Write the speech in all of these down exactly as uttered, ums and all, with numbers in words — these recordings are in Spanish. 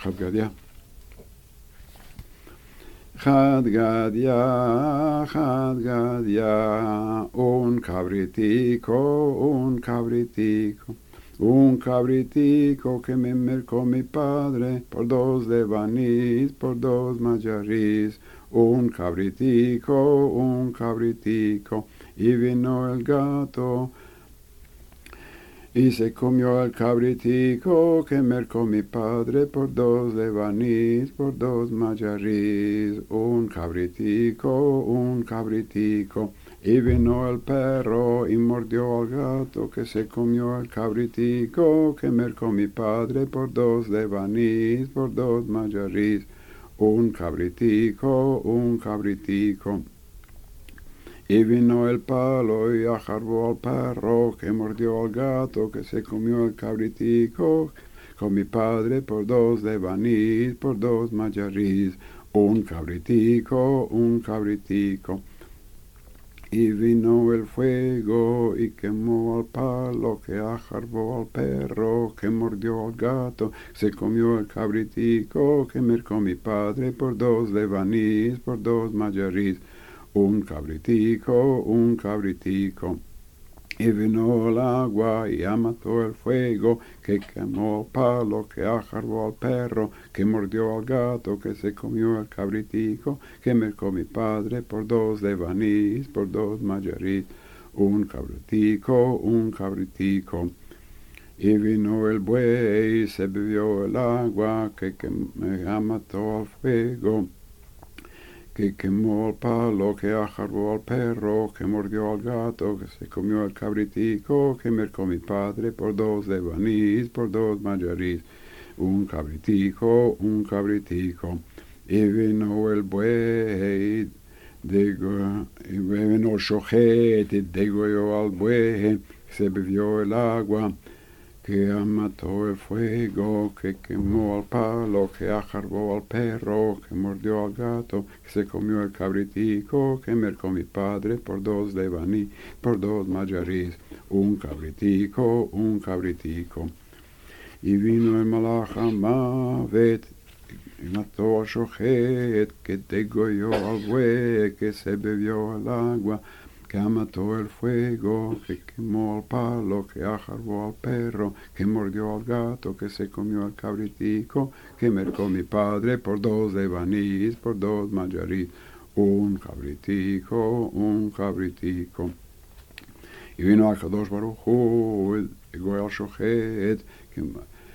Gadya. Gadya, Gadya, un cabritico, un cabritico, un cabritico que me mercó mi padre por dos devanís, por dos majarís. Un cabritico, un cabritico, y vino el gato y se comió el cabritico que mercó mi padre por dos devanís, por dos majarís. Un cabritico, un cabritico, y vino el perro y mordió al gato que se comió el cabritico que mercó mi padre por dos devanís, por dos majarís. Un cabritico, un cabritico. Y vino el palo y ajarbó al perro que mordió al gato que se comió el cabritico con mi padre por dos devanís, por dos majarís. Un cabritico, un cabritico. Y vino el fuego y quemó al palo que ajarbó al perro que mordió al gato, se comió el cabritico que mercó mi padre por dos devanís, por dos majarís. Un cabritico, un cabritico. Y vino el agua y mató el fuego que quemó el palo que ajarbó al perro que mordió al gato que se comió el cabritico que mercó mi padre por dos devanís, por dos majarís. Un cabritico, un cabritico. Y vino el buey y se bebió el agua que mató al fuego que quemó el palo, que ajarbó al perro, que mordió al gato, que se comió el cabritico, que mercó mi padre por dos devanís, por dos majarís. Un cabritico, un cabritico. Y vino el buey, digo, y vino el shojet, y degolló al buey, se bebió el agua, que mató el fuego, que quemó al palo, que ajarbó al perro, que mordió al gato, que se comió el cabritico, que mercó mi padre por dos devaní, por dos majarís. Un cabritico, un cabritico. Y vino el malach Mavet y mató al shojet, que degolló al buey, que se bebió el agua, que mató el fuego, que quemó el palo, que ajarbó al perro, que mordió al gato, que se comió el cabritico, que mercó mi padre por dos devanís, por dos majarís. Un cabritico, un cabritico. Y vino a Kadosh Baruch Hu, y goy al shojet, que,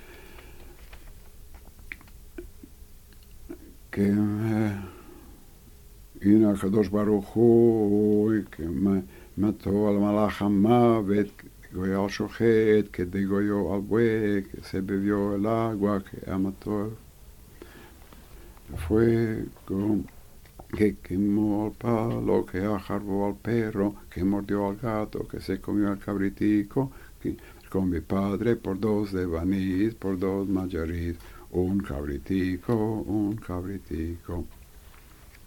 que vino a Kadosh Baruch Hu, que mató al malach Mavet, que goyó al shojet, que degolló al buey, que se bebió el agua, que mató el fuego, que quemó el palo, que ajarbó al perro, que mordió al gato, que se comió el cabritico, que con mi padre por dos devanís, por dos majarís. Un cabritico, un cabritico.